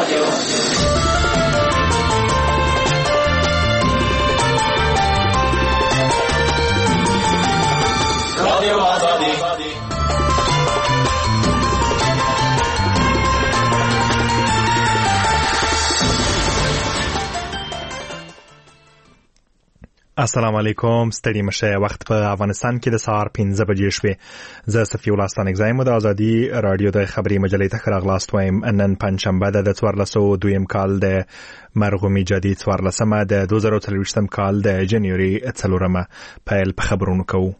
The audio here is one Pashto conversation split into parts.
السلام علیکم. ستړي مشه. وخت په افغانستان کې د سهار 15 بجې شوې. زه صفي الله ستانک زایم د ازادي رادیو د خبري مجلې ته راغلاست وایم. نن پنځشنبه د 1402 کال د مرغومي جدید 14مه د 2023 کال د جنوري 4مه پیل په خبرونو کوو.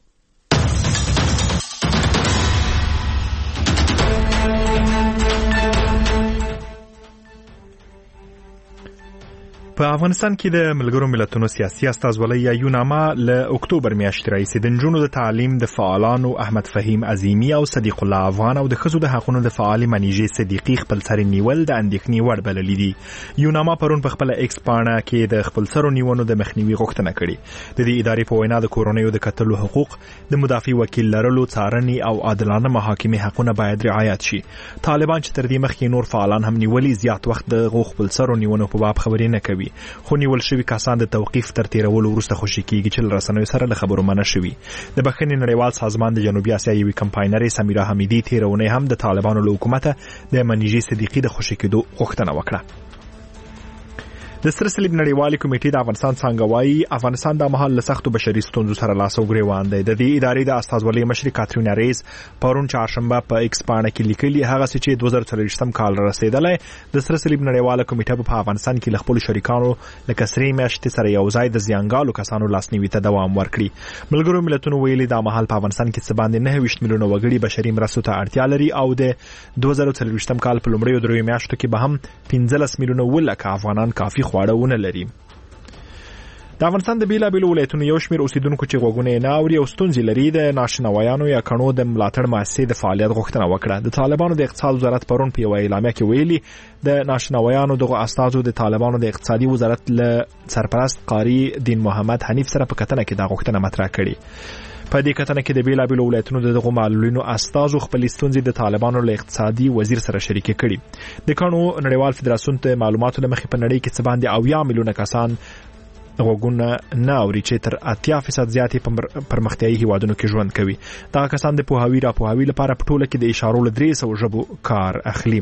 په افغانستان کې د ملګرو ملتونو سیاسي استازولۍ یا یوناما له اکتوبر میاشتې راهیسې د نجونو د تعلیم د فعالانو احمد فهیم عظیمی او صدیق الله افغان او د ښځو د حقوقو د فعال منیژې صدیقی خپل سر نیول د اندېښنې وړ بللي دي. یوناما پرون په خپل ایکس پاڼه کې د خپل سر نیونو د مخنیوي غوښتنه کړې. د دې ادارې په وینا د کورونیو د قتل حقوق، د مدافع وکیل لرلو، څارنې او عادلانه محاکمې حقونه باید رعایت شي. طالبان چې تر دې مخکې نور فعالان هم نیولي زیات وخت د خپل سر نیونو په باب خبرې نه کوي. خو نیول شوی کسان د توقیف تر تیرولو وروسته خوشی کیږي چې رسنیو سره له خبرو منع شوی. د بخښنې نړیوال سازمان د جنوبي اسیا یوې کمپاینرې سمیرا حمیدی تیرونه هم د طالبانو له حکومت د منیژې صدیقی د خوشی کېدو غوښتنه وکړه. د ستر صلیب نړیوالې کمیټې د افغانستان څنګه وايي افغانستان د مهال له سختو بشري ستونزو سره لاس او ګریوان دی. د دې ادارې د استازولۍ مشر کاترین ریس پرون چهارشنبه په ایکس پاڼه کې لیکلي هغه چې 2023 کال رسیدلی د ستر صلیب نړیواله کمیټه په افغانستان کې له خپل شریکانو لکه سری میاشتې سره یو ځای د زیانګالو کسانو لاسنیوي ته دوام ورکړي. ملګرو ملتونو ویلي د مهال په افغانستان کې څه باندې 29 میلیونه وګړي بشري مرستو ته اړتیا لري او د 2023 کال په لومړیو دریو میاشتو کې به هم 15 میلیونه ولکه افغانان کافي خواړه ونه لري. د افغانستان د بیلابیلو ولایتونو یو شمېر اوسیدونکو چې غوږونه نه اوري او ستونزې لري د ناشنوایانو یا کڼو د ملاتړ مؤسسې د فعالیت غوښتنه وکړه. د طالبانو د اقتصاد وزارت پرون په یوه اعلامیه کې ویلي د ناشنوایانو دغه استازو د طالبانو د اقتصادي وزارت له سرپرست قاری دین محمد حنیف سره په کتنه کې دا غوښتنه مطرح کړې. په دې کتنه کې د بیلابیلو ولایتونو دغه معلولینو استازو خپل ستونزې د طالبانو له اقتصادي وزیر سره شریک کړي. د کڼو نړیوال فدراسیون ته معلوماتو لمخې په نړۍ کې څه باندې 80 میلیونه کسان غوږونه نه اوري چې تر 80% زیاتې په پرمختیایي هیوادونو کې ژوند کوي. دا کسان د پوهاوی راپوهاوی لپاره په ټوله کې د اشارو له 300 ژبو کار اخلي.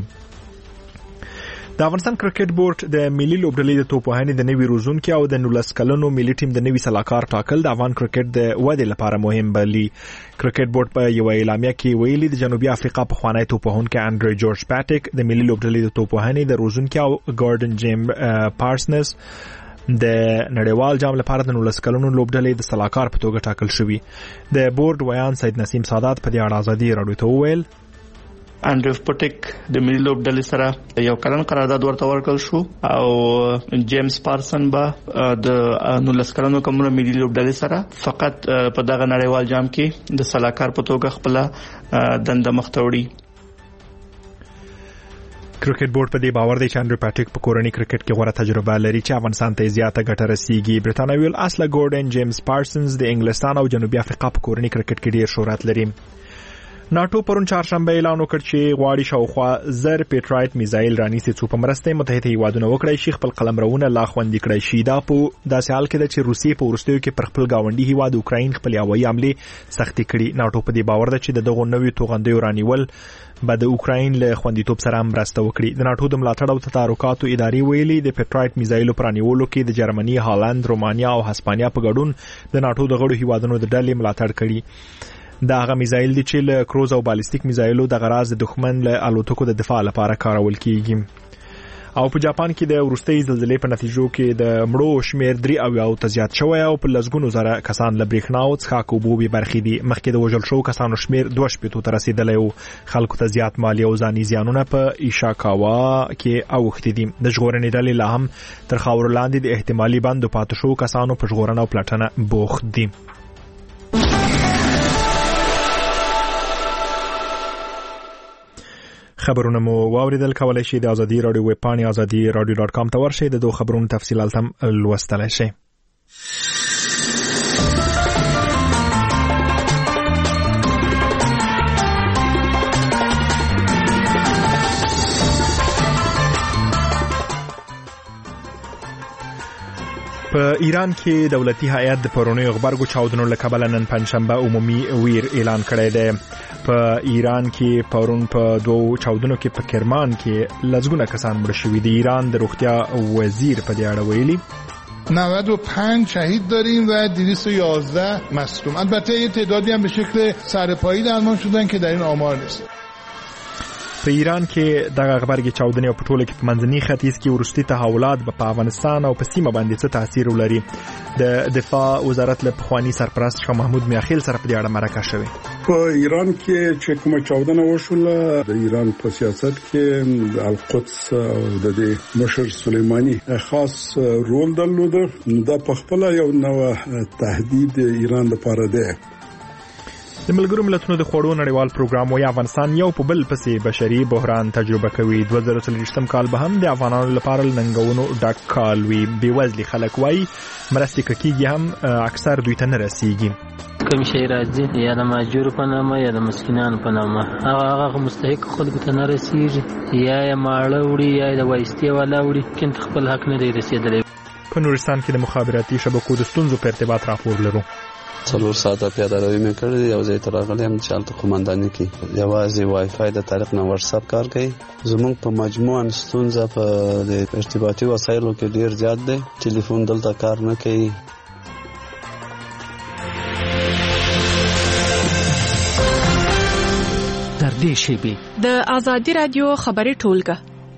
د افغانستان کرکټ بورډ د ملي لوبډلې د توپوهنې د نوي روزونکو او د 19 کلنو ملي ټیم د نوي سلاکار ټاکل د افغان کرکټ د ودې لپاره مهم بللي. کرکټ بورډ په یو اعلامیه کې ویلي د جنوبي افریقا په خوانی توپوهونکو انډری جورج پاټیک د ملي لوبډلې د توپوهنې د روزونکو او ګاردن جیم پارسنس د نړیوال جام لپاره د 19 کلونو لوبډلې د سلاکار په توګه ټاکل شوی. د بورډ ویان سید نسیم سادات په دې اړه ازادي رادیو ته وویل انډریو پټیک د ملي لوبډلې سره یو کلن قرارداد ورته ورکړل شو او جیمز پارسن به د 19 کلنو کومه ملي لوبډلې سره فقط په دغه نړیوال جام کې د سلاکار په توګه خپل دنده مخته وړي. کرکټ بورډ په دې باور دی چې انډریو پاټیک په کورنۍ کرکټ کې غوره تجربه لري چې افغانستان ته زیاته ګټه رسیږي. برتانوي اصله ګورډن جیمز پارسنز د انګلستان او جنوبي افریقا په کورنۍ کرکټ کې ډیر شهرت لري. ناتو پرون چهارشنبه اعلان وکړ چې غواړي شاوخوا زر پیټرایټ میزایل رانیسي څو په مرسته متحده هیوادونو وکړي شي خپل قلمرونه لا خوندي کړی شي. دا په داسې حال کې چې روسیې په ورستیو کې پر خپل گاونډي هیواد اوکراین خپل هوایي حمله سختي کړي. ناتو په دې باور ده چې دغه نوې توغندیو رانیول به د اوکراین له خوندیتوب سره مرسته وکړي. د ناتو د ملاتړ او تدارکاتو ادارې ویلي د پیټرایټ میزایلو پرانیولو کې د جرمني، هالند، رومانیا او هسپانیا په ګډون د ناتو د غړو هیوادونو د ډلې ملاتړ کړي. دا هغه میزایل دي چې له کروز او بالستیک میزایلو د غراض د دښمن له الوتکو د دفاع لپاره کارول کیږي. او په جاپان کې د ورستۍ زلزلې په نتیجو کې د مړو شمیر 3 ته زیات شوی او په لسګونو زره کسان له برېښنا او څښاک اوبو بې برخې دي. مخکې د وژل شوو کسانو شمیر 2 ته رسیدلی او خلکو ته زیات مالي او ځاني زیانونه په ایشاکاوا کې اوښتي دي. د ژغورنې ډلې لا هم تر خاورو لاندې د احتمالي بندو پاتې شوو کسانو په ژغورنه او پلټنه بوخت دي. خبرونه مو واوریدل. کولای شئ د ازادي رادیو ویب پاڼې azadi.radio.com ته ورشئ د دوه خبرونو تفصیلات هم لوستلای شئ. په ایران کې دولتي هیئت د پرونیو غبرګو چاودنو له کبله نن پنځشنبه عمومي ویر اعلان کړی دی. په ایران کې پرون په دوو چاودنو کې په کرمان کې لسګونه کسان مړه شوي دي. ایران د روغتیا وزیر په دې اړه ویلي 95 شهید داریم و 211 مصدوم. البته یه تعدادی هم به شکل سرپایی درمان شدن که در این آمار نیست. په ایران کې دغه غبرګي چاودنې او په ټوله کې په منځني ختیځ کې وروستي تحولات په افغانستان او په سیمه باندې څه تاثیر ولري. د دفاع وزارت له پخوانی سرپرست شاه محمود میاخیل سره په دې اړه مرکه شوې. په ایران کې چې کومه چاودنه وشوله د ایران په سیاست کې القدس او د مشر سلیمانی خاص رول درلود. دا په خپل یو نوع تهدید ایران لپاره دی. د ملګرو ملتونو د خوړو نړیوال پروګرام وايي افغانستان یو په بل پسې بشري بحران تجربه کوي. 2023 کال به هم د افغانانو لپاره ننګونو ډک کال وي. بیوزلي خلک وايي مرستې کېږي هم اکثر دوی ته نه رسیږي. کوم شي راځي یا د ماجور په نامه یا د مسکینانو په نامه هغه مستحق خلکو ته نه رسیږي یا ماړه وړي یا د وایستي والا وړي کله خپل حق نه دی رسیدلی. په نورستان کې د مخابراتي شبکو د ستونزو په ارتباط راپور لرو. 4 ساعته پیاده روي مې کړې یو ځای ته راغلم چې هلته قومنداني کې یوازې وای فای د طریق نه واتساپ کار کوي. زموږ په مجموعه ستونزه په ارتباطي وسایلو کې ډیر زیات دی. ټلیفون دلته کار نه کوي. تر دې شیبې د آزادي رادیو خبري ټولګه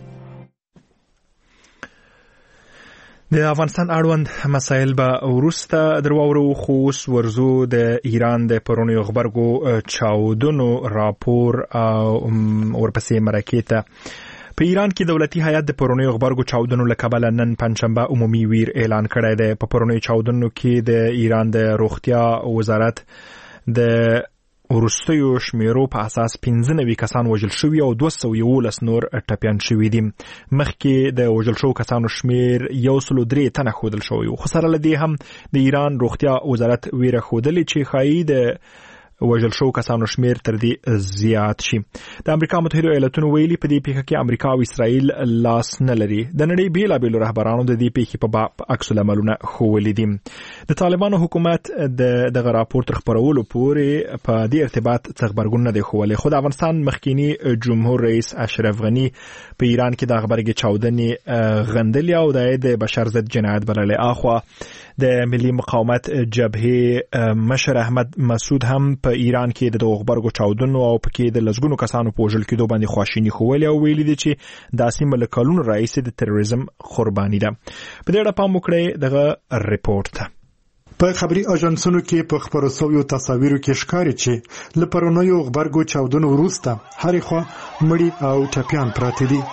د افغانستان اړوند مسایل به وروسته درواورو. خو اوس ورزو د ایران د پرونیو غبرګو چاودنو راپور او ورپسې مرکې ته. په ایران کې دولتي هیئت د پرونیو غبرګو چاودنو له کبله نن پنځشنبه عمومي ویر اعلان کړی دی. په پرونیو چاودنو کې د ایران د روغتیا وزارت د ورستیو شمیرو په اساس 95 کسان وژل شوي او 211 نور ټپيان شوي دي. مخکې د وژل شوو کسانو شمیر 103 تنه ښودل شوی و. خو سره له دې هم د ایران روغتیا وزارت ویره ښودلې چې ښایي د وژل شوو کسانو شمیر تر دې زیات شي. د امریکا متحده ایالاتونو ویلي په دې پیښه کې امریکا او اسرائیل لاس نه لري. د نړۍ بیلابیلو رهبرانو د دې پیښې په باب عکس العملونه ښوولي دي. د طالبانو حکومت دغه راپور تر خپرولو پورې په دې ارتباط څه خبرګون نه دی ښوولی. خو د افغانستان مخکینی جمهور رئیس اشرف غنی په ایران کې د غبرګي چاودنې غندلې او د بشر ضد جنایت بللې. اخوا د ملي مقاومت جبهه مشر احمد مسعود هم په ایران کې د غبرګو چاودنو او پکې د لسګونو کسانو په وژل کېدو باندې خواشیني ښوولې او ویلي دي چې دا سیمه له کلونو راهیسې د تروریزم قرباني ده. په دې اړه پام وکړئ دغه ریپورت. په خبري اژانسونو کې په خبرو شویو تصاویرو کې ښکاري چې له پرونیو غبرګو چاودنو وروسته هرې خوا مړي او ټپيان پراته دي.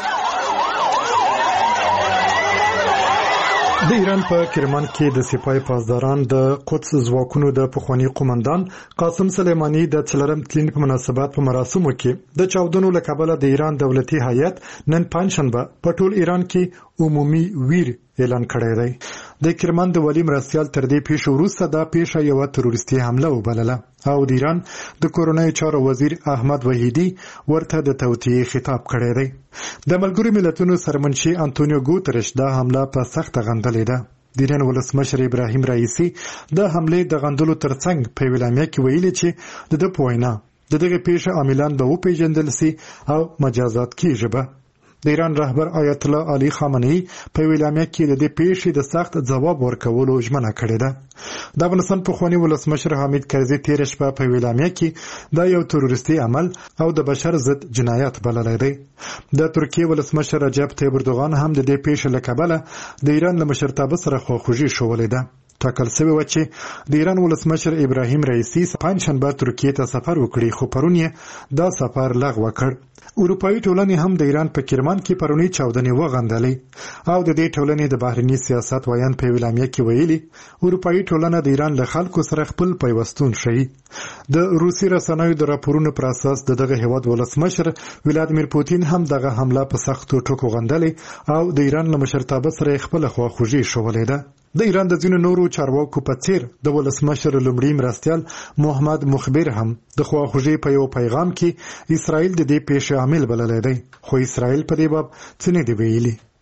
د ایران په کرمان کې د سپای پاسداران د قدس ځواکونو د پخوانی قومندان قاسم سلیمانی د څلرم تلین په مناسبت په مراسمو کې د چاودنو له کبله د ایران دولتي هیئت نن پنځشنبه په ټول ایران کې عمومي ویر اعلان کړی دی. د کرمان د ولی مرستیال تر دې پیښې وروسته دا پیښه یو تروریستي حمله وبلله او د ایران د کورونای چارو وزیر احمد وحیدی ورته د توطئې خطاب کړی دی. د ملګرو ملتونو سرمنشي انټونیو ګوترش دا حمله په سخت غندلې ده. د ایران ولسمشر ابراهیم رئیسی د حمله د غندلو ترڅنګ په ویلامیا کې ویلي چې د پوینا دغه پیښه عاملان به وپیژندل سي او مجازات کیږي. د ایران رهبر آیت الله علي خامنه‌ای په ویلامیا کې د دې پیښې د سخت ځواب ورکولو ژمنه کړې ده. د افغانستان پخوانی ولسمشر حامد کرزي تیر شپه په ویلامیا کې دا یو تروریستي عمل او د بشر ضد جنایت بللی دی. د ترکیه ولسمشر رجب طیب اردوغان هم د دې پیښې له کبله د ایران له مشرتابه سره خواخوږي شولې ده. ټاکل شوی و چې د ایران ولسمشر ابراهیم رئیسی پنځشنبه ترکیه ته سفر وکړي خو پرون یې دا سفر لغوه کړ. اروپایي ټولنې هم د ایران په کرمان کې پرونی چاودنې وغندلې او د دې ټولنې د بهرنی سیاست ویان په ویلامیا کې ویلي اروپایي ټولنه د ایران له خلکو سره خپل پیوستون شي. د روسي رسنیو د راپورونو پر اساس دغه هیواد ولسمشر ولادیمیر پوتین هم دغه حمله په سختو ټکو غندلې او د ایران له مشرتابه سره خپل خواخوږي شولې ده. د ایران د ځینو نورو چارواکو په څیر د ولسمشر لومړي مرستیال محمد مخبر هم د خواخوږي په یو پیغام کې اسرائیل د دې پیښې عامل بللی دی خو اسرائیل په دې باب څه نه دی ویلي.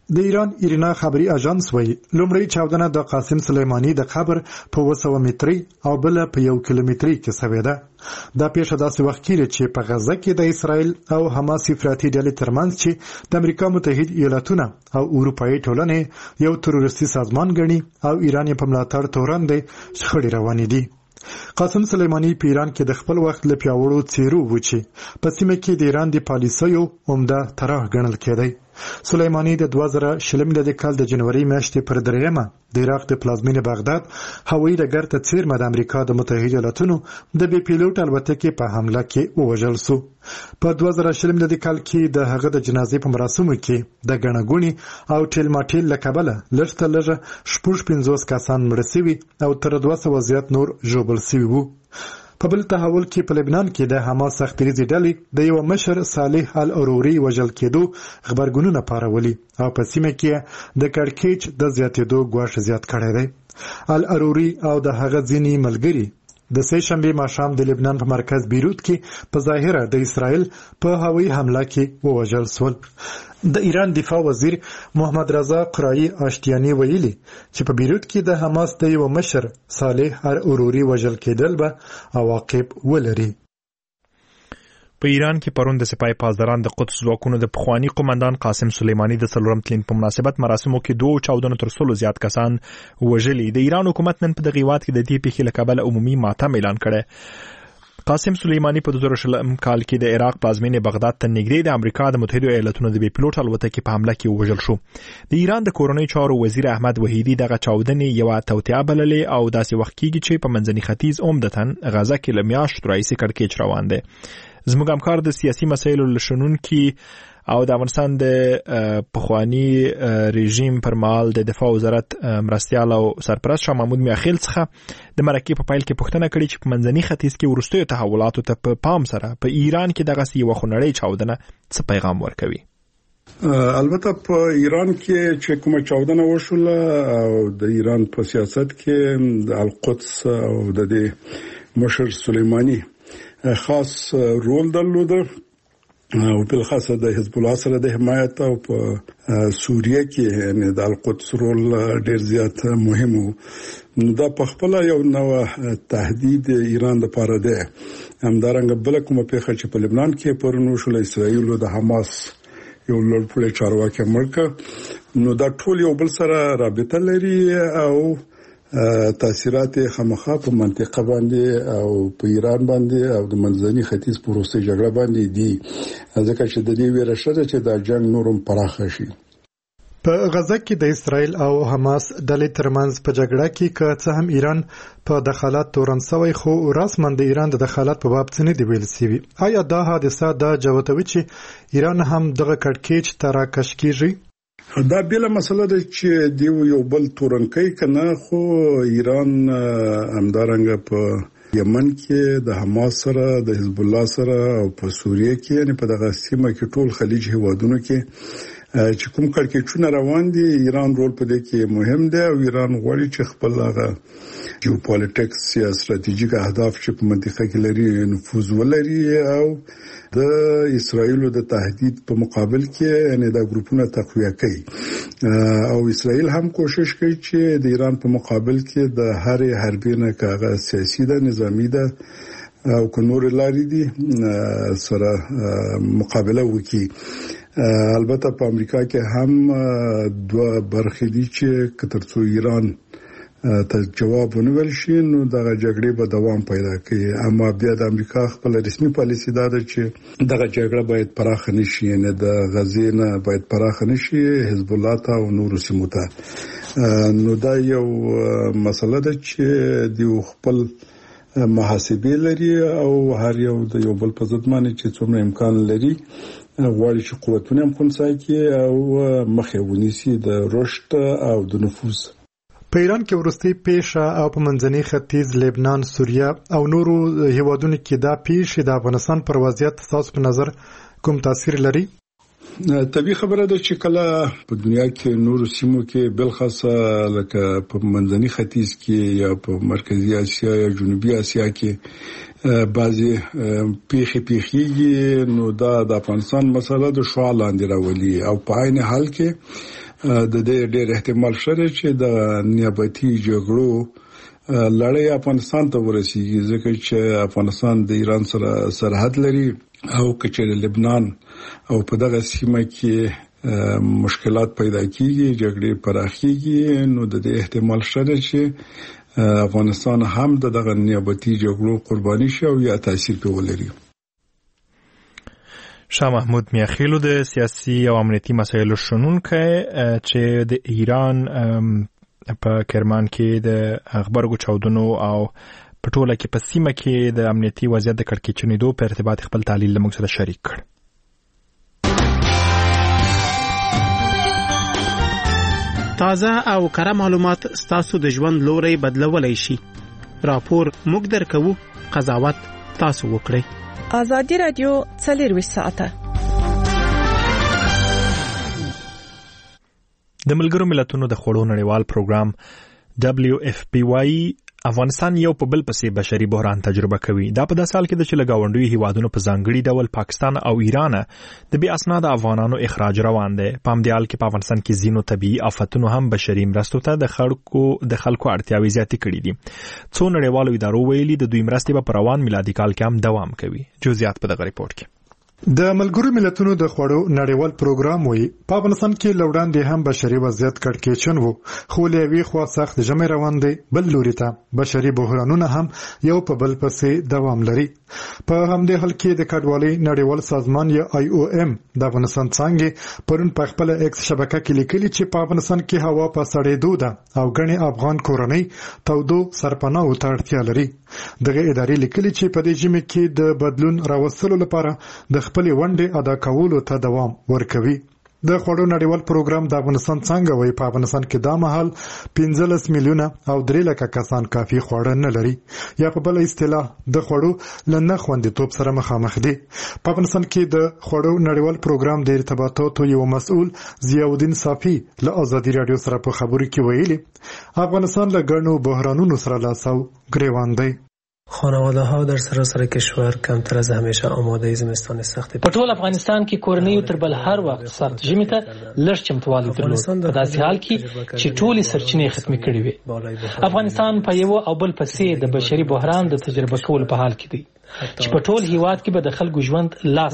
د ایران ایرینا خبري اژانس وایي لومړی چاودنه د قاسم سلیمانی د قبر په 200 متري او بل په 1 کیلومتري کې شوې ده. دا پیښه داسې وخت کې چې په غزه کې د اسرائیل او حماس افراطي ډلې ترمنځ چې د امریکا متحده ایالاتونه او اروپאי ټولنې یو تروریستي سازمان ګڼي او ایران په ملاتړ تورن دي شخړې روانې دي. قاسم سلیمانی په ایران کې د خپل وخت له پیاوړو څیرو و چې په سیمه کې د ایران د پالیسیو عمده طرح ګڼل کېدی. سلیمانی د 2020 میلادي کال د جنوري میاشتې پر 3 د عراق د پلازمینې بغداد هوایي ډګر ته څیرمه د امریکا د متحده ایالاتونو د بي پیلوټ الوتکې په حمله کې ووژل شو. په 2020 میلادي کال کې د هغه د جنازې په مراسمو کې د ګڼګونی او ټیل ماټیل لکبله لږ لږه 50 کسان مړ شوي او تر 200 زیات نور ژوبل شوي وو. په بل تحول کې په لبنان کې د حماس سختریزي ډلې د یو مشر صالح العروري وژل کېدو خبرګونونه پارولي او په سیمه کې د کړکېچ د زیاتېدو ګواښ زیات کړی دی. العروري او د هغه ځینې ملګري د سه شنبه ماښام د لبنان په مرکز بیروت کې په ظاهره د اسرائیل په هوایي حمله کې ووژل شول. د ایران دفاع وزیر محمد رضا قرایی آشتیانی ویلي چې په بیروت کې د حماس د یو مشر صالح العروري وژل کېدل به عواقب ولري. په ایران کې پرون د سپاه پاسداران د قدس ځواکونو د پخوانی قومندان قاسم سلیمانی د څلورم تلین په مناسبت مراسمو کې 2 چاودنو تر 100 زیات کسان وژلي. د ایران حکومت نن په دغه وخت کې د دې پیښې له کبله عمومي ماتم اعلان کړی. قاسم سلیمانی په 2020 کال کې د عراق پلازمینې بغداد ته نږدې د امریکا د متحده ایالاتونو د بي پیلوټ الوتکې په حمله کې وژل شو. د ایران د کورنۍ چارو وزیر احمد وحیدی دغه چاودنې یو توطئه بللې او داسې وخت کېږي چې په منځني ختیځ عمدتاً غزه کې لمیاشت رئیس کړکېچ روان دی. زموږ همکار د سیاسي مسایلو لشنونکي او د افغانستان د پخوانی رژیم پر مهال د دفاع وزارت مرستیال او سرپرست شاه محمود میاخیل څخه د مرکې په پایل کې پوښتنه کړې چې په منځني ختیځ کې وروستیو تحولاتو ته په پام سره په ایران کې دغه یو خونړۍ چاودنه څه پیغام ورکوي. البته په ایران کې چې کومه چاودنه وشوله او د ایران په سیاست کې د القدس او د دې مشر سلیمانی خاص رول درلوده او په خاصه د حزب الله سره د حمایت او په سوریه کې یعنی د القدس رول ډیر زیات مهم وو. دا په خپل یو نوع تهدید ایران لپاره ده. همدارنګه بل کومه پیښه چې په لبنان کې پرونو شول اسرائیل او د حماس یو لوړ چارواکي مړک نو دا ټول یو بل سره رابطه لري او تاثیرات خامخا په منطقه باندې او په ایران باندې او د منځني ختیځ په وروستي جګړه باندې دي ځکه چې د دې ویره شته چې دا جنگ نورم پراخ شي. په غزه کې د اسرائیل او حماس ډلې ترمنځ په جګړه کې که څه هم ایران په دخالت تورن شوی خو رسماً د ایران د دخالت په باب څه نه دی ویل شوی. آیا دا حادثه دا جوتوي چې ایران هم دغه کړکېچ ته راکش کیږي؟ دا بیل مسله ده چې دی یو بل تورنکۍ کنه خو ایران همدارنګه په یمن کې د حماس سره د حزب الله سره او په سوریه کې یعنی په دغه سیمه کې ټول خلیج هیوادونو کې چې کوم کړکېچونه روان دي ایران رول په دې کې مهم دی او ایران غواړي چې خپل هغه جیوپالیټکس یا ستراتیژیک اهداف چې په منطقه کې لري نفوذ ولري او د اسرائیل د تهدید په مقابل کې یعنی دا ګروپونه تقویه کوي او اسرائیل هم کوشش کوي چې د ایران په مقابل کې د هر حربي نه کاغه سیاسي ده نظامی ده او کنور لاري دي سره مقابله وکړي. البته په امریکا کې هم دوه برخې دي چې کترڅو ایران ته جواب ونیول شي نو دغه جګړې به دوام پیدا کوي. اما بیا د امریکا خپل رسمي پالیسی دا ده چې دغه جګړه باید پراخ نشي نه د غزې نه باید پراخ نشي حزب الله ته او نور سیمو ته. نو دا یو مسله ده چې د خپل محاسبه لري او هر یو د یو بل په ضد باندې چې څومره امکان لري غواړي چې قوتونه هم خنثی کړي او مخه ونیسي د رشد او د نفوذ. په ایران کې وروستي پیښه او په منځني ختیځ لبنان سوریه او نورو هیوادونو کې دا پیښه د افغانستان پر وضعیت تاسو په نظر کوم تاثیر لري؟ طبیعي خبره ده چې کله په دنیا کې نورو سیمو کې بل خاصه لکه په منځني ختیځ کې یا په مرکزی اسیا یا جنوبي اسیا کې بعضي پیښې نو دا د افغانستان مسله د شعاع لاندې راولي او په عین حال کې د دې ډېر احتمال شته چې د نیابتي جګړو لړۍ افغانستان ته ورسیږي ځکه چې افغانستان د ایران سره سرحد لري او کچېره لبنان او په دغه سیمه کې مشکلات پیدا کیږي جګړې پراخیږي نو د دې احتمال شته چې افغانستان هم دغه نیابتي جګړو قرباني شي او یا تاثیر په ولري. شاه محمود میاخیلو د سیاسي او امنیتي مسایلو شنونکی چې د ایران په کرمان کې د غبرګو چاودنو او په ټوله کې په سیمه کې د امنیتي وضعیت د کړکېچنېدو په ارتباط خپل تحلیل له موږ سره شریک کړ. تازه او کره معلومات ستاسو د ژوند لوري بدلولای شي. راپور موږ درکوو، قضاوت تاسو وکړئ. آزادی رادیو 24 ساعته. د ملګرو ملتونو د خوړو نړیوال پروګرام WFP افغانستان یو په بل پسې بشري بحران تجربه کوي. دا په داسې حال کې چې لګاونډوي هیوادونو په ځانګړي ډول پاکستان او ایران د بې اسناد افغانانو اخراج روان دي. په همدې حال کې په افغانستان کې ځینو طبيعي آفتونو هم بشري مرستو ته د خلکو اړتیاوې زیاتې کړې دي. څو نړیوالو ادارو ویلي د دوی مرستې په روان میلادي کال کې هم دوام کوي. جزئیات په دغه ریپورت کې. د ملګرو ملتونو د خوړو نړیوال پروګرام وی په افغانستان کې لوړاندې هم بشري وضعیت کړکېچن وو، خو لوي خوا سخت جمع روان دي. بل لوري ته بشري بحرانونه هم یو په بل پسې دوام لري. په همدې حال کې د کډوالۍ نړیوال سازمان یا IOM د افغانستان څنګه پرون په خپل ایکس شبکه کې لیکلي چې په افغانستان کې هوا په سړېدو ده او غني افغان کورنۍ تودو سرپناه ته اړتیا لري. دغه ادارې لیکلي چې په دې ژمي کې د بدلون راوستلو لپاره د خپل ونډې ادا کولو ته دوام ورکوي. د خوړو نړیوال پروګرام د افغانستان څنګه وای په افغانستان کې دا مهال 15 میلیونه او 3 لک کسان کافي خواړه نه لري یا په بل اصطلاح د خوړو لنه خوندیتوب سره مخامخ دي. په افغانستان کې د خوړو نړیوال پروګرام د ارتباطاتو یو مسؤل ضیاءالدین صافی له آزادی رادیو سره په خبرو کې ویلي افغانستان له ګڼو بحرانونو سره لاسو گریوان دی. خانواده ها در سراسر کشور کمتر از همیشه آماده زمستان سخت په ټول افغانستان کې کورنۍ تر بل هر وخت سخت ژمي ته لږ چمتووالی درلود. په داسې حال کې چې ټولې سرچینې ختمې کړې وي. افغانستان په یو او بل پسې د بشري بحران د تجربه کولو په حال کې دی چې په ټول هیواد کې به د خلکو ژوند لاس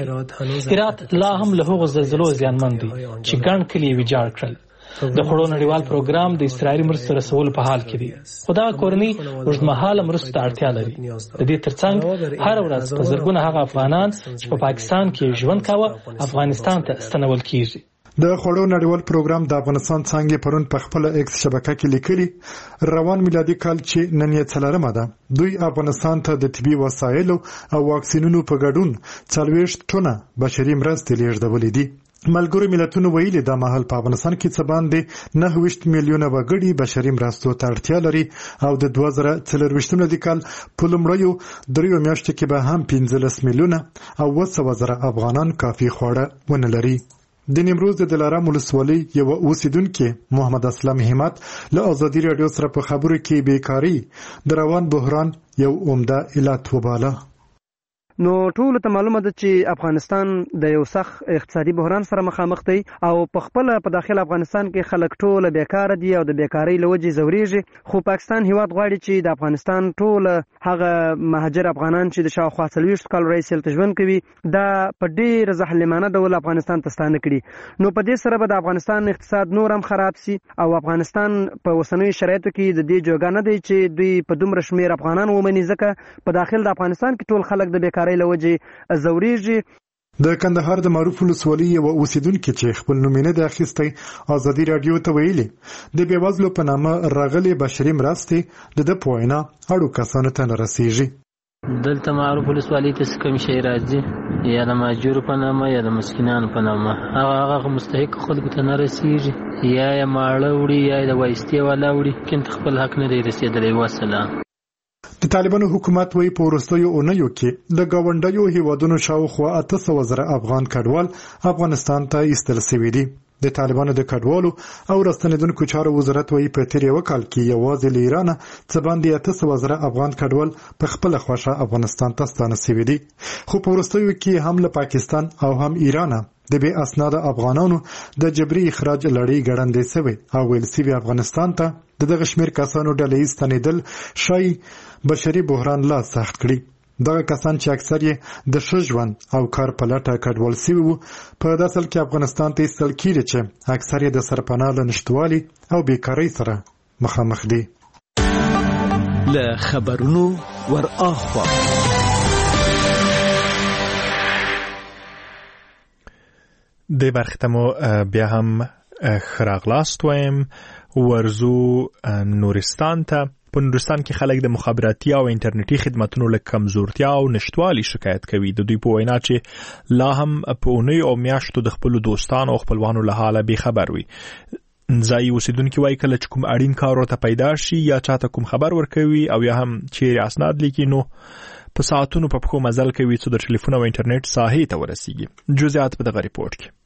هرات لا هم له هغو زلزلو زیانمن دي چې ګڼ کلي ویجاړ کړل. د خوړو نړیوال پروګرام د اسرائیلي مرستو رسولو په حال کې دی. خدا کورنۍ اوږدمهاله مرستو ته اړتیا لري. د دې ترڅنګ هر ورځ په زرګونه هغه افغانان چې په پاکستان کې ژوند کاوه افغانستان ته ستنول کیږي. د خوړو نړیوال پروګرام د افغانستان څنګه پرون په خپل ایکس شبکه کې لیکلي روان میلادي کال چې نن یې څلورمه ده دوی افغانستان ته د طبي وسایلو او واکسینونو په ګډون 40 ټنه بشري مرستې لیږدولې دي. ملګرو ملتونو ویلي د مهال په افغانستان کې څه باندې 9 میلیونه وګړي بشري مرستو ته اړتیا لري او د 2024 د کال په لومړیو 3 میاشتو کې به هم 15 میلیونه او 200,000 افغانان کافي خواړه ونه لري. د نیمروز د دلارام ولسوالۍ یو اوسیدونکو محمد اسلام همت له آزادی رادیو سره په خبرو کې بیکاری د روان بحران یو عمده علت وباله. نو ټول ته معلومه ده چې افغانستان د یو سخت اقتصادي بحران سره مخامخ دی او په خپل په داخل افغانستان کې خلک ټول بیکار دي او د بیکاری لوجې زوريږي. خو پاکستان هیواد غواړي چې د افغانستان ټول هغه مهاجر افغانان چې د شاوخوا 40 کال راځي تل ژوند کوي دا په ډیر ظالمانه ډول افغانستان ته ستانه کړي. نو په دې سره به د افغانستان اقتصاد نور هم خراب سي او افغانستان په وسنوي شرایطو کې د دې جوګانه دی چې دوی په دومره شمیر افغانان ومني ځکه په داخل د افغانستان کې ټول خلک د بیکاری لوجې زوريږي. د کندهار د معروف ولسوالۍ یو اوسیدونکو چې خپل نومینه د اخیستي آزادی رادیو ته ویلي د بیوزلو په نامه راغلي بشري مرستې د پوینا اړو کسانو ته نه رسیږي. دلته معروف ولسوالۍ ته کوم شي راځي یا د ماجور په نامه یا د مسکینانو په نامه هغه مستحق خلکو ته نه رسیږي یا ماړه وړي یا د وایستي والا وړي کله خپل حق نه رسیدلی. وسلام. د طالبانو حکومت وی په وروستیو اونیو کې د گاونډیو هیوادونو شاوخوا 800,000 افغان کډوال افغانستان ته ایستل شوي دي. د طالبانو د کډوالو او راستنیدونکو چارو وزارت وايي په تیر یو کال کې یوازې له ایران څخه باندې 800 افغان کډوال په خپل خوښه افغانستان ته ستانه شوي دي، خو په وروستیو کې هم له پاکستان او هم ایران د بې اسناد افغانانو د جبري اخراج لړۍ ګړندې شوې او ویل شوي افغانستان ته دغه شمېر کسانو ډلهییز ستنېدل شایي بشري بحران لا سخت کړي. دغه کسان چې اکثر یې د ښه ژوند او کار په لټه کډوال شوي وو په داسې حال کې افغانستان ته ایستل کېږي چې اکثر یې د سرپناه له نشتوالي او بیکارۍ سره مخامخ دي. له خبرونو ور اخوا د برخې ته مو بیا هم ښه وایم. ورزو نورستان ته. په نورستان کې خلک د مخابراتي او انټرنیټي خدماتونو له کمزورتیا او نشټوالي شکایت کوي. د دوی په وینا چې لا هم په اونۍ او میاشتو د خپل دوستانو او خپلوانو له حاله بې خبر وي. ځایي اوسیدونکي وایي کله چې کوم اړین کار ورته پیدا شي یا چاته کوم خبر ورکوي او یا هم چیرې اسناد لیکي نو په ساعتونو په پښو مزل کوي څو د ټلیفون او انټرنیټ ساحې ته ورسیږي. جزئیات په دغه ریپورت کې.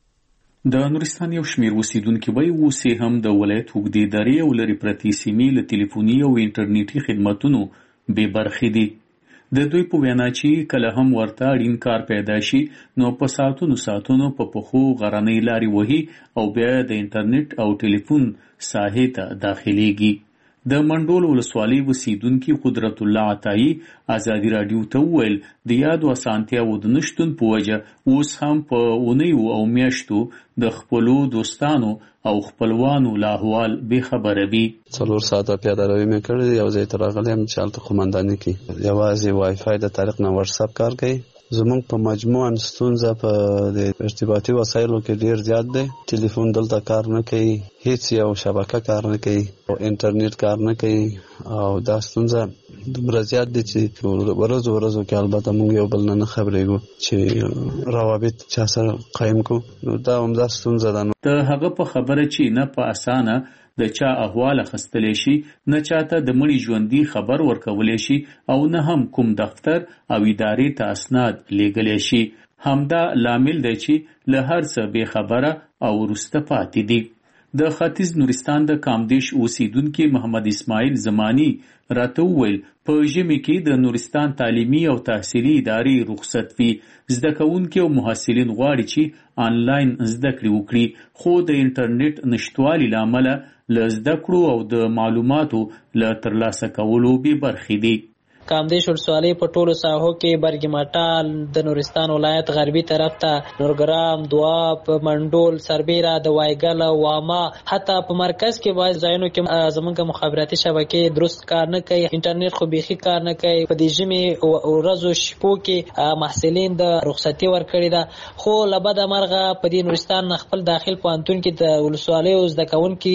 د نورستان یو شمیر اوسیدونکي وایي اوسې هم د ولایت اوږدې درې او لرې پرتې سیمې له ټلیفوني او انټرنیټي خدماتونو بې برخې دي. د دوی په وینا چې کله هم ورته اړین کار پیدا شي نو په ساعتونو په پښو غرنۍ لارې وهي او بیا د انټرنیټ او ټلیفون ساحې ته داخليږي. د منډول ولسوالۍ اوسیدونکي قدرت الله عطایي ازادي رادیو ته وویل د یادو اسانتیاوو د نشتون په وجه اوس هم په اونیو او میاشتو د خپلو دوستانو او خپلوانو له احوال بې خبره وي. 4 ساعته پیاده روي مې کړې یو ځای ته راغلی یم چې هلته قومنداني کې یوازې وای فای د طریق نه واتساپ کار کوي. زمونږ په مجموعاً ستونزه په د ارتباطي وسایلو کې ډیر زیات دی. ټلیفون دلته کار نه کوي، هیڅ یو شبکه کار نه کوي او انټرنیټ کار نه کوي او دا ستونزه دومره زیات دي چې ورځو کې البته موږ یو بل نه خبرېږو چې روابط چا سره قایم کو. نو دا هم دا ستونزه ده. د هغه په خبره چې نه په اسانه د چا احوال اخیستلی شي، نه چاته د مړي ژوندي خبر ورکولی شي او نه هم کوم دفتر او ادارې ته اسناد لیږلی شي. همدا لامل دی چې له هر څه بې خبره او وروسته پاتې دي. د ختیځ نورستان د کامدیش اوسیدونکي محمد اسماعیل زمانی راته وویل په ژمي کې د نورستان تعلیمي او تحصیلي ادارې رخصت وي. زده کوونکي او محصلین غواړي چې آنلاین زده کړې وکړي، خو د انټرنیټ نشتوالي له امله له زده کړو او د معلوماتو له ترلاسه کولو بې برخې دي. کامدیش ولسوالۍ په ټولو ساحو کې برګمټال د نورستان ولایت غربي طرف ته نورګرام، دواب، منډول، سربیره، د وایګل، واما، حتی په مرکز کې بعض ځایونو کې زمونږ مخابراتي شبکې درست کار نه کوي، انټرنیټ خو بیخي کار نه کوي. په دې ژمي ورځو شپو کې محصلین د رخصتي ورکړې ده، خو له بده مرغه په دې نورستان خپل داخل پوهنتون کې د ولسوالیو زده کوونکي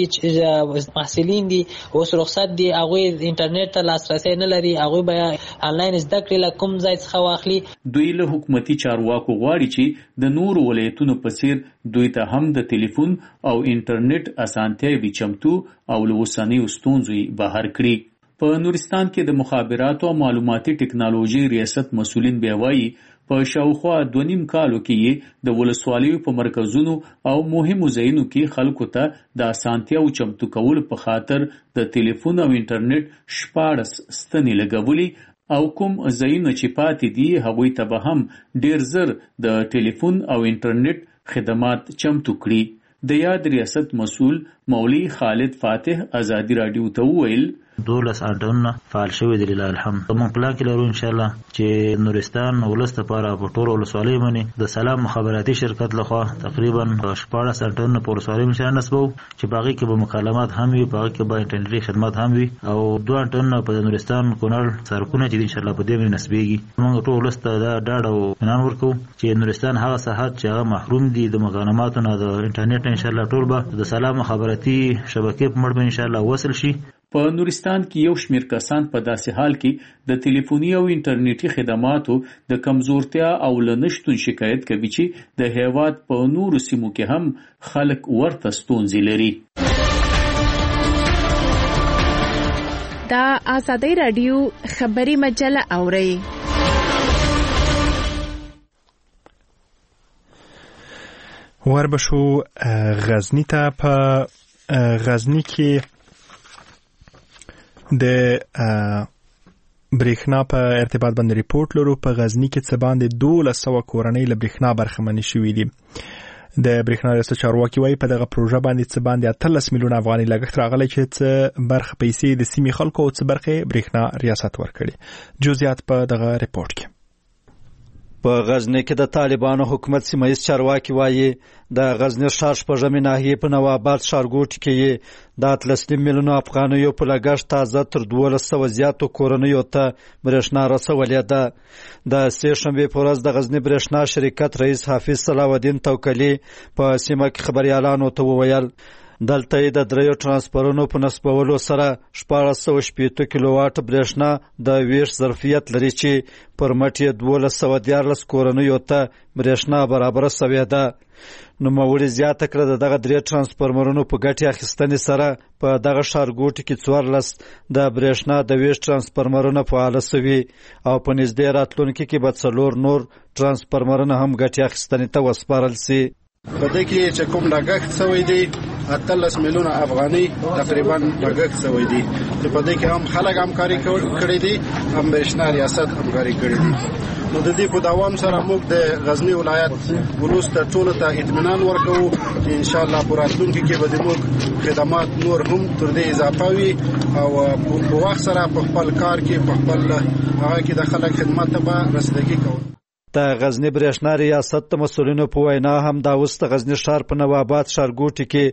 محصلین دي اوس رخصت دي، هغوی انټرنیټ ته لاسرسی نه لري، هغوی به آنلاین زده کړې له کوم ځای څخه واخلي. دوی له حکومتي چارواکو غواړي چې د نورو ولایتونو په څیر دوی ته هم د ټلیفون او انټرنیټ اسانتیاوې چمتو او له اوسنیو ستونزو بهر کړي. په نورستان کې د مخابراتو او معلوماتي ټکنالوژي ریاست مسؤلین بیا وایي په شاوخوا 2.5 کالو کې د ولسوالیو په مرکزونو او مهمو ځایونو کې خلکو ته د اسانتیاو چمتو کولو په خاطر د ټلیفون او انټرنیټ 14 ستنې لګولي او کوم ځایونه چې پاتې دي هغوی ته به هم ډیر زر د ټلیفون او انټرنیټ خدمات چمتو کړي. د یاد ریاست مسؤل مولوی خالد فاتح ازادي رادیو ته وویل 12 اډونه فعال شوی دی لله الحمد. موږ پلان کې لرو ان شاء الله چې نورستان ولست لپاره په ټول ولسوالۍ باندې د سلام مخابراتي شرکت لخوا تقریبا 14 اډونه په ولسوالۍ باندې نسبو چې باغی کې به مکالمات هم وي، باغی کې به انټرنیټي خدمات هم وي او 2 اډونه په نورستان کونړ سرکونه چې ان شاء الله په دې باندې نسبيږي. موږ ټول ولست دا ډاډ او اطمینان ورکو چې نورستان هغه ساحات چې هغه محروم دي د مکالماتو نه د انټرنیټ ان شاء الله ټول به د سلام مخابراتي شبکې په مړ باندې ان شاء الله وصل شي. په نورستان کې یو شمیر کسان په داسې حال کې د ټلیفوني او انټرنیټي خدماتو د کمزورتیا او لنشتون شکایت کوي چې د هیواد په نورو سیمو کې هم خلک ورته ستونزې لري. دا آزادی رادیو خبری مجله اوري. وربشو غزنی ته په غزنی کې د برېښنا په ارتباط باندې ریپورت لرو. په غزنی کې څه باندې 1200 کورنۍ له برېښنا برخمنې شوې دي. د برېښنا ریاست چارواکي وایي په دغه پروژه باندې څه باندې 13 میلیون افغاني لګښت راغلی چې څه برخه پیسې د سیمې خلکو او څه برخه برېښنا ریاست ورکړي. جزئیات په دغه ریپورت کې. په غزنی کې د طالبانو حکومت سیمه‌ییز چارواکي وایي د غزنی ښار شپږمې ناحیې په نوآباد ښارګوټي کې د 13 میلیونو افغانیو په لګښت تازه تر 1200 زیاتو کورنیو ته برېښنا رسولې ده. د سې شنبې په ورځ د غزنی برېښنا شرکت رئیس حافظ صلاح الدین توکلي په سیمه کې خبريالانو ته وویل دلته د دریو ترانسفورمرونو په نصبولو سره 1460 کیلوواټ برېښنا د ویش ظرفیت لري چې پر مټ یې 1214 کورنیو ته برېښنا برابر شوې ده. نوموړي زیاته کړه دغه درې ترانسفورمرونو په ګټې اخیستنې سره په دغه ښارګوټي کې 14 د برېښنا د ویش ترانسفورمرونه فعال شوي او په نږدې راتلونکي کې به 4 نور ترانسفورمرونه هم ګټې اخیستنې ته وسپارل شي. په دې کې چې کوم لګښت شوی دی 13 میلیونه افغاني تقریبا لګښت شوی دی چې په دې کې هم خلک همکاري کړې دي هم برېښنا ریاست همکاري کړې دي. نو د دې په دوام سره موږ د غزنی ولایت ولس ته ټول ته اطمینان ورکوو چې ان شاء الله په راتلونکي کې به موږ خدمات نور هم تر دې اضافه وي او په وخت سره په خپل کار کې په خپل هغه کې د خلک خدمت ته به رسیدګي کوو. د غزنی برېښنا ریاست د مسؤلینو په وینا هم دا اوس د غزنی ښار په نوآباد ښارګوټي کې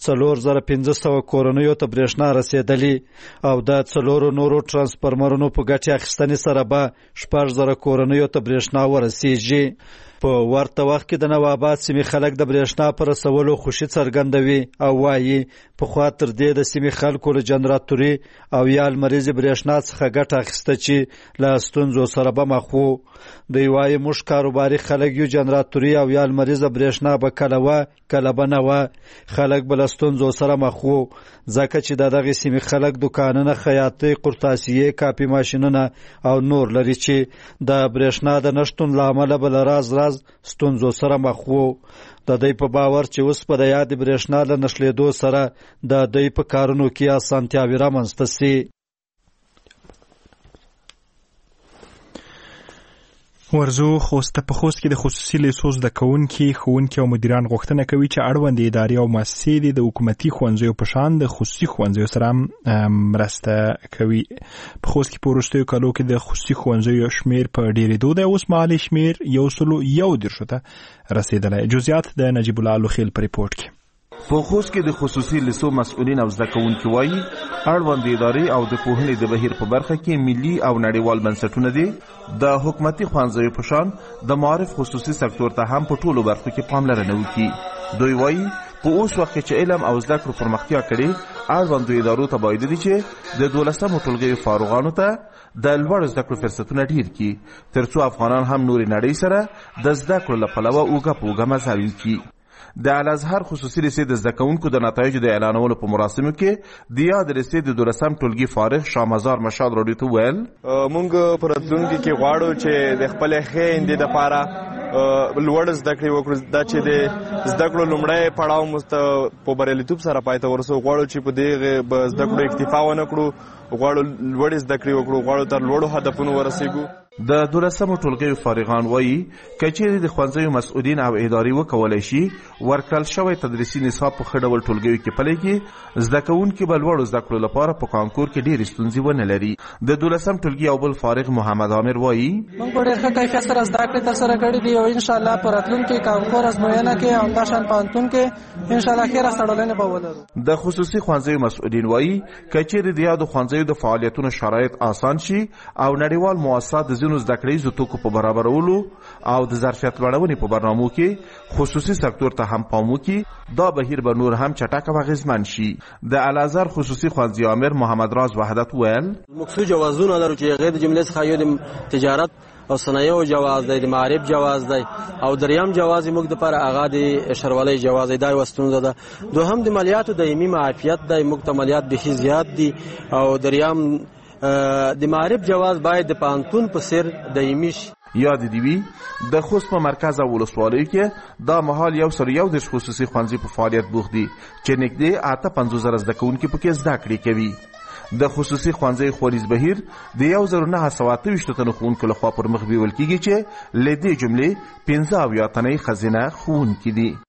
4500 کورنیو ته برېښنا رسېدلې او د 4 نورو ترانسفورمرونو په ګټې اخیستنې سره به 6000 کورنیو ته برېښنا ورسېږي. په ورته وخت کې د نوآباد سیمې خلک د برېښنا پر رسولو خوشي څرګندوي او وایي پخوا تر دې د سیمې خلکو له جنراتوري او یا لمریزې برېښنا څخه ګټه اخیسته چې له ستونزو سره به مخ وو. دوی وایي موږ کاروباري خلک یو، جنراتوري او یا لمریزه برېښنا به کله وه کله به نه وه، خلک به له ستونزو سره مخ وو ځکه چې د دغې سیمې خلک دوکانونه، خیاطۍ، قرطاسیې، کاپي ماشینونه او نور لري چې د برېښنا د نشتون له امله به له راز ستونزو سره مخ وو. د دوی په باور چې اوس په د یاد برېښنا له نښلېدو سره د دوی په کارونو کې اسانتیاوې رامنځته سي. ورزو خوسته په خوست کې د خصوصي لیسو زده کوونکي، ښوونکي او مدیران غوښتنه کوي چې اړوندې ادارې او مؤسسې د حکومتي ښوونځیو په شان د خصوصي ښوونځیو سره مرسته کوي. په خوست کې په وروستیو کالو کې د خصوصي ښوونځیو شمیر په ډېرېدو دی. اوس مهالي شمیر 111 ته رسېدلی. جزئیات د نجیب الله لوخیل په ریپورټ کې. په خوست کې د خصوصي لیسو مسؤلین او زده کوونکي وایي اړوندې ادارې او د پوهنې د بهیر په برخه کې ملي او نړیوال بنسټونه دي د حکومتي ښوونځیو په شان د معارف خصوصي سکتور ته هم په ټولو برخو کې پاملرنه وکړي. دوی وایي په اوس وخت کې چې علم او زده کړو پرمختیا کړي، اړوندو ادارو ته باید دي چې د 12 ټولګیو فارغانو ته د لوړ زده کړو فرصتونه ډیر کړي ترڅو افغانان هم نورې نړۍ سره د زده کړو له پلوه اوږه په اوږه مزل وکړي. د الازهر خصوصي لیسې د زده کوونکو د نتایجو د اعلانولو په مراسمو کې د یاد لیسې د 12 ټولګي فارغ شامزار مشاد راډیو ته ویل مونږ په راتلونکي کې غواړو چې د خپل خویندې لپاره لوړ زده کړې وکړو. دا چې د زده کړو لومړی پړاو په بریالیتوب سره پای ته ورسوو. غواړو چې په دې زده کړو اکتفا ونه کړو، غواړو لوړې زده کړې وکړو، غواړو تر لوړو هدفونو ورسېږو. د 12 ټولګیو فارغان وایي که چیرې د ښوونځیو مسؤلین او ادارې وکولی شي ورکړل شوی تدریسي نصاب په ښه ډول ټولګیو کې پلی کړي، زده کوونکي به لوړو زده کړو لپاره په کانکور کې ډېرې ستونزې ونه لري. د 12 ټولګي او بل فارغ محمد عامر وایي موږ په ډېر ښه کیفیت سره زده کړې ترسره کړې دي او انشاءالله په راتلونکي کانکور ازموینه کې همداشان پوهنتون کې انشاءالله ښې راستړلنې به ولرو. د خصوصي ښوونځیو مسؤلین وایي که چیرې د یادو ښوونځیو د فعالیتونو شرایط آسان شي او نړیوال مؤسسات د ځینو زده کړیزو توکو په برابرولو او د ظرفیت لوړونې په برنامو کې خصوصي سکتور ته هم پام وکړي، دا بهیر به نور هم چټک او اغېزمن شي. د الازهر خصوصي ښوونځي امیر محمد راز وحدت ویل موږ څو جوازونه لرو چې غیر د جملې څخه یو د تجارت او صنایعو جواز دی، د معارف جواز دی او دریم جواز موږ د پر اغا د شرولۍ جواز دی. دا وستونزه ده. دوهم د مالیاتو دایمي معافیت دی، موږ ته مالیات به زیات دي او دریم د معارف جواز باید د پانتون په سر دایمي شي. یاد دی وی د خوست په مرکز او ولسوالیو کې دا مهال 111 خصوصي ښوونځي په فعالیت بوخت دي چې نږدې 58,000 زده کوونکي پکې زده کړې کوي. د خصوصي ښوونځي خوریز بهیر د 1928 تنو ښوونکو لخوا پر مخ بیول کیږي چې له دې جملې 15 تنې ښځینه ښوونکي دي.